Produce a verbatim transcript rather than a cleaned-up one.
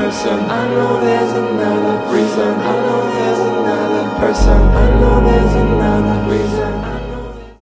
person. I know there's another reason. I know there's another person. I know there's another reason.